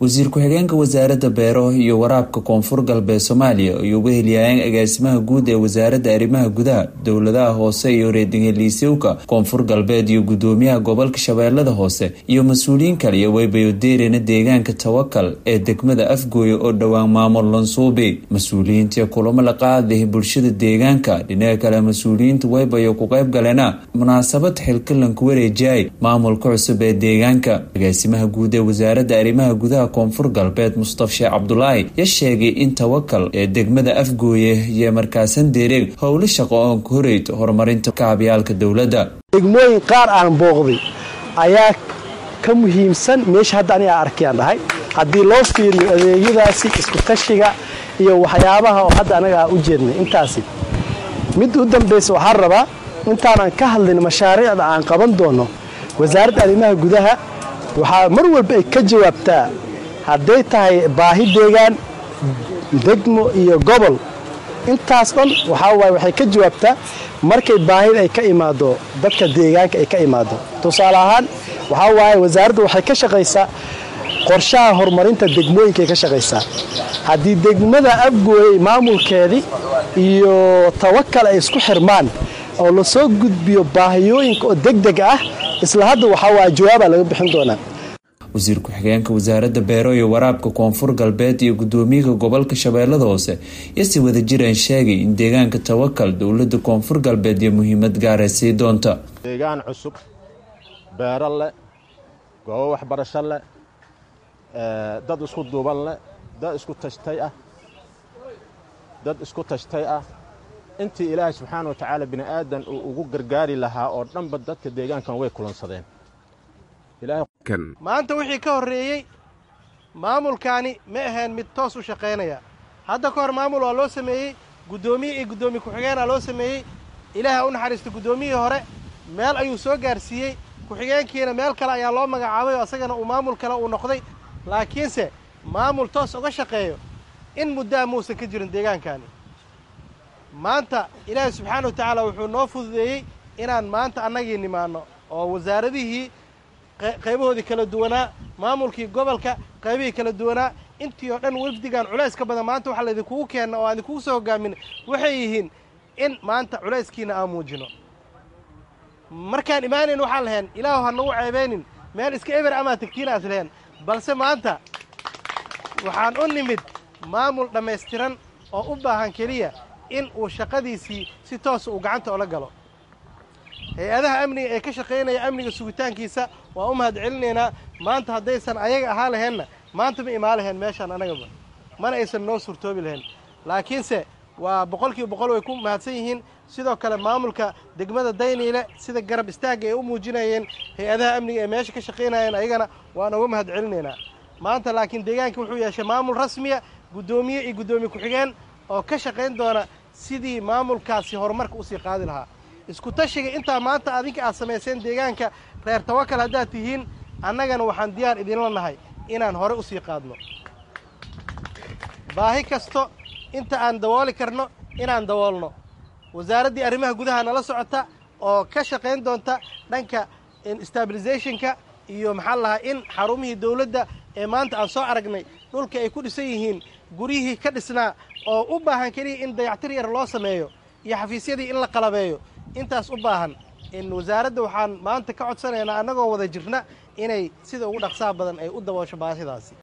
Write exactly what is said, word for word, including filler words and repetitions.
wasiir ku-xigeenka wasaaradda beero iyo waraabka koonfur galbeed Soomaaliya iyo weheliyaan agaasimaha guud ee wasaaradda arrimaha gudaha dowladaha hoose iyo reedingeliisowka koonfur galbeed iyo gudoomiyaha gobolka Shabeellada Hoose iyo mas'uuliyiin kale iyo waybayo deereena deegaanka Tawakal ee degmada Afgooyo oo dhawaan maamul Lansuube mas'uuliyiinta kulamo la qaaday bulshada deegaanka dhinaca kale mas'uuliyiinta waybayo ku qayb galena munaasabad xilkan ku wareejay maamulka cusub ee deegaanka agaasimaha guud ee wasaaradda arrimaha gudaha koonfur galbeed Mustafa Sheekh Abdullaahi ya sheegay in Tawakal ee degmada Afgooye iyo markaasan deereeg howlo shaqo oo ku horeeyay horumarinta kaabyaalka dawladda degmooyin qaar aan booqday ayaa ka muhiimsan meesha hadda aniga arkayaan dhahay haddii loo fiiriyo adeegyadaasi isku tashiga iyo waxyaabaha oo hadda anaga u jeednay intaasi mid u dambaysa waxaan rabaa intaan ka hadlin mashaariicda aan qaban doono wasaaradda arrimaha gudaha waxa mar walba ay ka jawaabtaa hadday tahay baahi deegaan degmo iyo gobol intaas dhan waxa waay waxay ka jawaabtaa markay baahida ay ka imaado dadka deegaanka ay ka imaado tusaale ahaan waxa waay wasaaraddu waxay ka shaqaysaa qorshaha horumarinta degmooyinka ay ka shaqaysaa haddii degmada Afgooye maamulkeedii iyo Tawakal ay isku xirmaan oo la soo gudbiyo baahiyooyinka oo degdeg ah isla hadda waxa waa jawaab laga bixin doonaa wasiir ku-xigeenka wasaaradda beero iyo waraabka koonfur galbeed iyo gudoomiyaha gobolka Shabeellada Hoose isi wada jireen sheegay in deegaanka Tawakal dawladda koonfur galbeed iyo muhiimad gaar ah sii doonta deegaan cusub beero leh goobo waxbarasho leh dad isku duuban leh dad isku tashtay ah dad isku tashtay ah intii Ilaahay subxaanahu wa ta'ala bini aadan uu ugu gargaari lahaa oo dhanba dadka deegaankan way kulansadeen maanta wixii ka horeeyay maamulkaani ma ahayn mid toos u shaqeynaya hadda ka hor maamul waa loo sameeyay gudoomiye iyo gudoomiye ku-xigeenaa loo sameeyay ilaaha u naxariisto gudoomiyihii hore meel ayuu soo gaarsiiyey ku-xigeenkiina meel kale ayaa loo magacaabay oo asagana uu maamul kale uu noqday laakiinse maamul toos uga shaqeeyo in muddaa muusan ka jirin deegaankaani maanta ilaahay subxaanahu wa tacaala wuxuu noo fududeeyey inaan maanta annagii nimaanno oo wasaaradihii qaybahoodii kala duwanaa maamulkii gobolka qaybihii kala duwanaa intii oo dhan wafdigan culays ka badan maanta waxa la idinkugu keenna oo aan idinkugu soo hogaamin waxay yihiin in maanta culayskiina aan muujino markaan imaanayn waxaan lahayn ilaahu ha nagu ceebeynin meel iska eber amaa tagtiina aas lahayn balse maanta waxaan u nimid maamul dhammaystiran oo u baahan keliya in uu shaqadiisii si toos uu gacanta ola galo hay-adaha amniga ee ka shaqaynaya amniga sugitaankiisa waa u mahad celinaynaa maanta haddaysan ayaga ahaa laheenna maanta ma imaan laheen meeshaan anagaba mana aysan noo suurtoobi lahayn laakiinse waa boqolkiiba boqol way ku mahadsan yihiin sidoo kale maamulka degmada Dayniile sida garab istaag ay u muujinayeen hay-adaha amniga ee meesha ka shaqaynayeen ayagana waan uga mahad celinaynaa maanta laakiin deegaanka wuxuu yeeshay maamul rasmiya gudoomiye iyo gudoomiye ku-xigeen oo ka shaqayn doona sidii maamulkaasi horumarka u sii qaadi lahaa isku tashiga inta maanta adinka aad sameeyeen deegaanka reer Tawakal haddaad tihiin annagana waxaan diyaar idin la nahay inaan hore u sii qaadno baahi kasto inta aan dawooli karno inaan dawoolno wasaaradda arrimaha gudaha nala socota oo ka shaqayn doonta dhanka stabilizationka iyo maxaa lahaa in xarumihii dawladda ee maanta aan soo aragnay dhulka ay ku dhisan yihiin guriyihii ka dhisnaa oo u baahan kaliya in dayactir yar loo sameeyo iyo xafiisyadii in la qalabeeyo intaas u baahan in wasaaradda waxaan maanta ka codsanaynaa annagoo wada jirna inay sida ugu dhaqsaha badan ay u daboosho baahidaasi